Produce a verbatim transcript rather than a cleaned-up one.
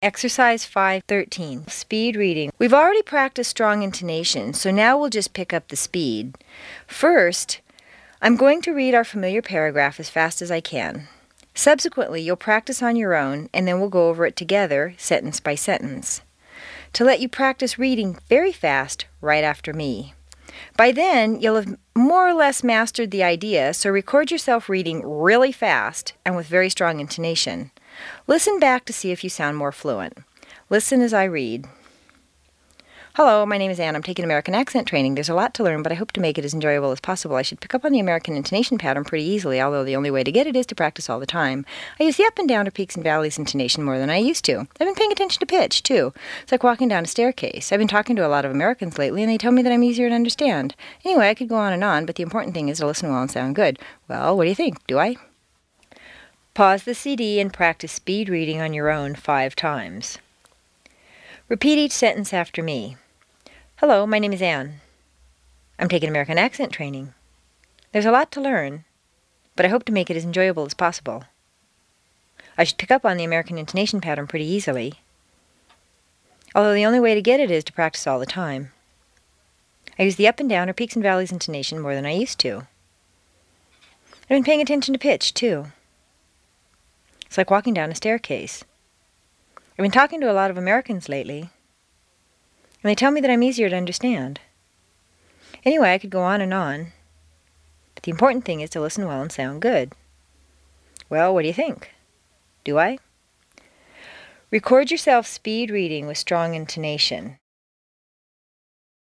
Exercise five thirteen, speed reading. We've already practiced strong intonation, so now we'll just pick up the speed. First, I'm going to read our familiar paragraph as fast as I can. Subsequently, you'll practice on your own, and then we'll go over it together, sentence by sentence, to let you practice reading very fast right after me. By then, you'll have more or less mastered the idea, so record yourself reading really fast and with very strong intonation. Listen back to see if you sound more fluent. Listen as I read. Hello, my name is Anne. I'm taking American accent training. There's a lot to learn, but I hope to make it as enjoyable as possible. I should pick up on the American intonation pattern pretty easily, although the only way to get it is to practice all the time. I use the up and down or peaks and valleys intonation more than I used to. I've been paying attention to pitch, too. It's like walking down a staircase. I've been talking to a lot of Americans lately, and they tell me that I'm easier to understand. Anyway, I could go on and on, but the important thing is to listen well and sound good. Well, what do you think? Do I? Pause the C D and practice speed reading on your own five times. Repeat each sentence after me. Hello, my name is Anne. I'm taking American accent training. There's a lot to learn, but I hope to make it as enjoyable as possible. I should pick up on the American intonation pattern pretty easily, although the only way to get it is to practice all the time. I use the up and down or peaks and valleys intonation more than I used to. I've been paying attention to pitch, too. It's like walking down a staircase. I've been talking to a lot of Americans lately, and they tell me that I'm easier to understand. Anyway, I could go on and on, but the important thing is to listen well and sound good. Well, what do you think? Do I? Record yourself speed reading with strong intonation.